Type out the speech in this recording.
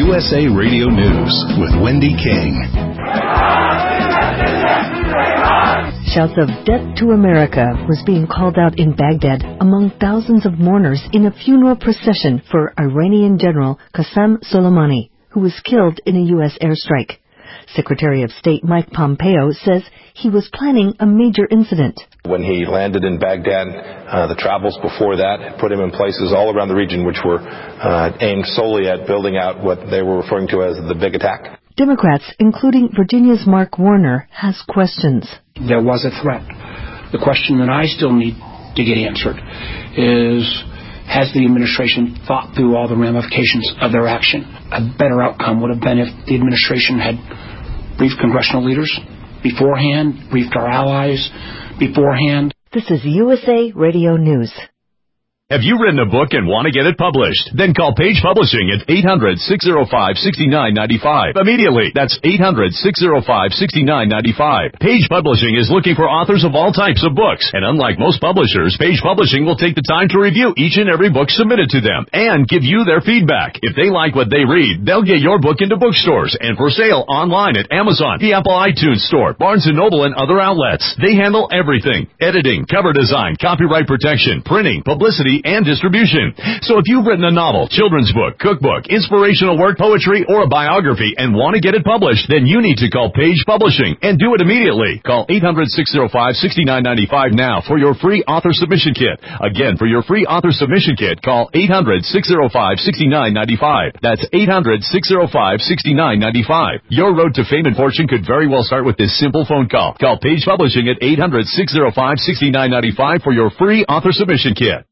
USA Radio News with Wendy King. Shouts of "Death to America" was being called out in Baghdad among thousands of mourners in a funeral procession for Iranian General Qasem Soleimani, who was killed in a U.S. airstrike. Secretary of State Mike Pompeo says he was planning a major incident. When he landed in Baghdad, the travels before that put him in places all around the region which were aimed solely at building out what they were referring to as the big attack. Democrats, including Virginia's Mark Warner, has questions. There was a threat. The question that I still need to get answered is, has the administration thought through all the ramifications of their action? A better outcome would have been if the administration had briefed congressional leaders beforehand, briefed our allies beforehand. This is USA Radio News. Have you written a book and want to get it published? Then call Page Publishing at 800-605-6995 immediately. That's 800-605-6995. Page Publishing is looking for authors of all types of books. And unlike most publishers, Page Publishing will take the time to review each and every book submitted to them and give you their feedback. If they like what they read, they'll get your book into bookstores and for sale online at Amazon, the Apple iTunes Store, Barnes & Noble, and other outlets. They handle everything: editing, cover design, copyright protection, printing, publicity, and distribution. So if you've written a novel, children's book, cookbook, inspirational work, poetry, or a biography and want to get it published, then you need to call Page Publishing and do it immediately. Call 800-605-6995 now for your free author submission kit. Again, for your free author submission kit, call 800-605-6995. That's 800-605-6995. Your road to fame and fortune could very well start with this simple phone call. Call Page Publishing at 800-605-6995 for your free author submission kit.